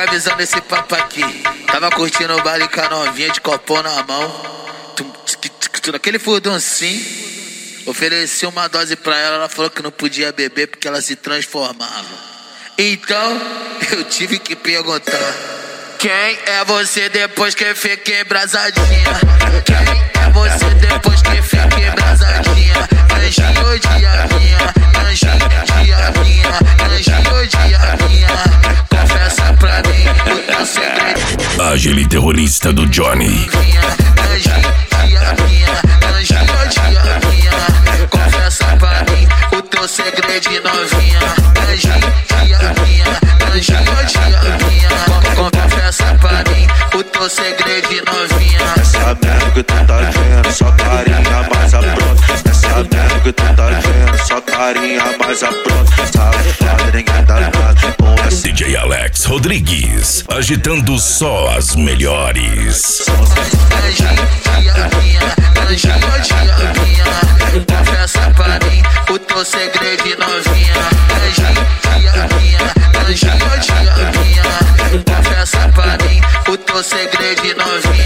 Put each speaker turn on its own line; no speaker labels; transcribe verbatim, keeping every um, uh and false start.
pega a visão desse papo aqui. Tava curtindo o baile com a novinha de copão na mão. Aquele furduncinho. Ofereci uma dose pra ela, ela falou que não podia beber porque ela se transformava. Então, eu tive que perguntar: quem é você depois que fica embrasadinha? Quem é você depois que fica embrasadinha? Anjinho de diabinha, anjinho de diabinha, anjinho de diabinha. Confessa pra mim o teu segredo.
Agile terrorista do Johnny.
Anjinho de diabinha, anjinho de diabinha. Confessa pra mim o teu segredo de novinha. Anjinho de diabinha, anjinho de diabinha. Confessa pra mim o teu segredo de novinha.
Essa merda que tu tá vendo, só carinha mais apronta. Essa merda que tu tá vendo, só carinha mais apronta. Safada, ninguém dá nada com essa.
D J Alex Rodrigues, agitando só as melhores.
Anjinho de diabinha, anjinho de diabinha. Confessa pra mim o teu segredo de novinha. Anjinho de diabinha, anjinho de diabinha. Confessa pra mim o teu segredo de novinha.